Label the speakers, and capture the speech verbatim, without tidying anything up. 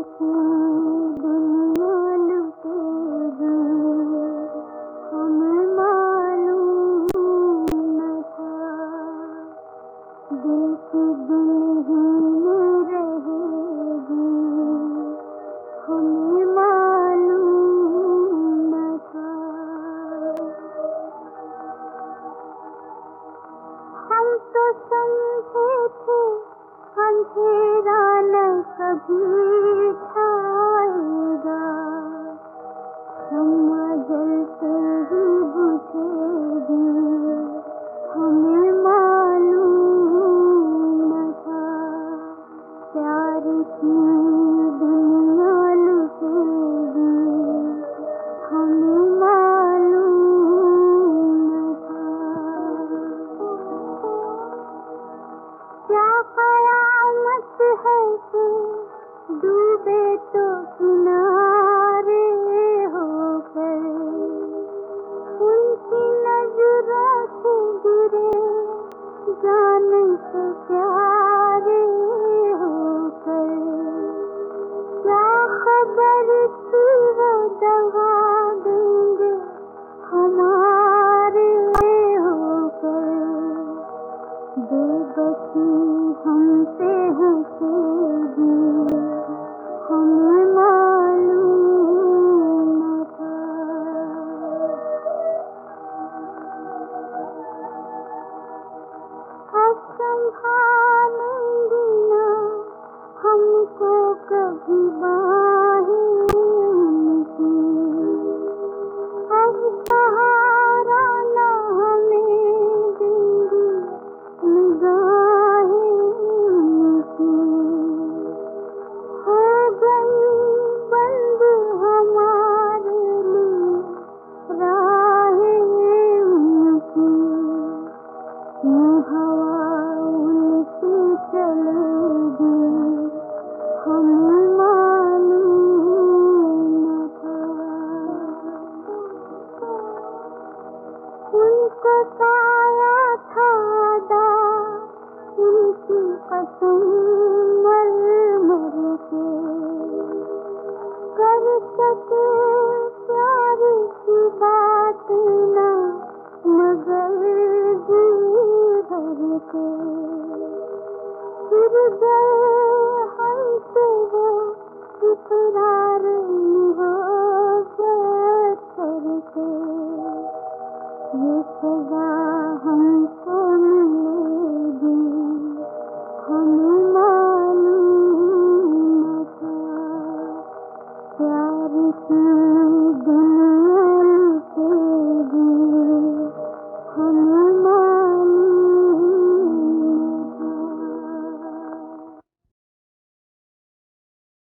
Speaker 1: की दुनिया लुटेगी, हमें मालूम न था। दिल की दिल ही में रहेगी, हमें मालूम न था। हम तो समझे थे अंधेरा न कभी छाएगा, शम्मा जलते ही बुझेगी, हमें मालूम न था। प्यार की दुनिया लुटेगी, हमें मालूम न था। क्या कयामत है कि डूबे तो किनारे होकर, उनकी नजरों से गिरे जान से प्यारे होकर। क्या खबर थी वो दगा देंगे हमारे होकर। बेबसी हमसे हंसेगी, हमें मालूम न था। अब संभालेंगी ना हमको कभी बाहें उनकी, अब सहारा ना हमें देंगी निगाहें उनकी। हो गई बंद हमारे लिए राहें उनकी। यूं हवा उनकी चलेगी, हमें मालूम न था। उनको साया था अदा उनकी कसम मर मर के, कर सके प्यार की बातें ना मगर जी भर के। फिर गए हमसे वो इकरार मोहब्बत करके। ये सजा हमको मिलेगी, हमें मालूम न था। प्यार की दुनिया